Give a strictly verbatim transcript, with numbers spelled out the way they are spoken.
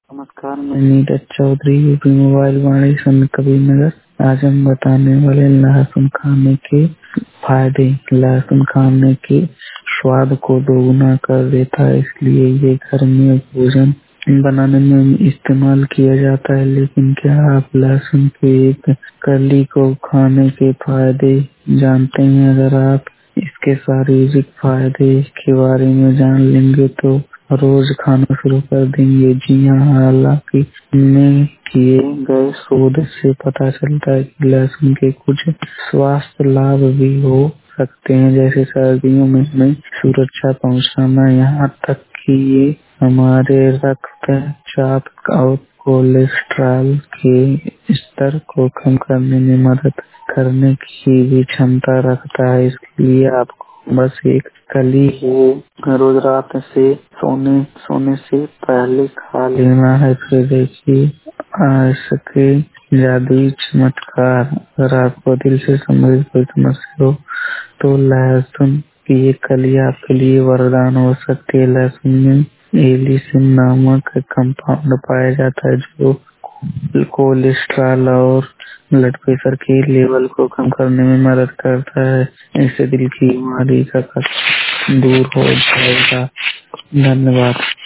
नमस्कार, मैं Neeraj Chaudhary UP mobile Vani Sant Kabir Nagar. आज हम बताने वाले लहसुन खाने के फायदे। लहसुन खाने के स्वाद को दोगुना कर देता है, इसलिए ये घर में भोजन बनाने में इस्तेमाल किया जाता है। लेकिन क्या आप लहसुन के एक कली को खाने के फायदे जानते हैं? अगर आप इसके शारीरिक फायदे के बारे में जान लेंगे तो रोज खाना शुरू कर देंगे। जी हाँ, हालांकि में किए गए शोध से पता चलता है कि लहसुन के कुछ स्वास्थ्य लाभ भी हो सकते हैं, जैसे सर्दियों में हमें सुरक्षा पहुंचाना, यहाँ तक कि ये हमारे रक्तचाप और कोलेस्ट्रॉल के स्तर को कम करने में मदद करने की भी क्षमता रखता है। इसलिए आपको बस एक कली है रोज रात से सोने सोने से पहले खा लेना है। फिर देखिए इसके जादुई चमत्कार। अगर आपको दिल से संबंधित कोई समस्या हो तो लहसुन की एक कली आपके लिए वरदान हो सकती है। लहसुन में एलिसिन नामक कंपाउंड पाया जाता है जो कोलेस्ट्रॉल और ब्लड प्रेशर के लेवल को कम करने में मदद करता है। इससे दिल की बीमारी का खतरा दूर हो जाएगा। धन्यवाद।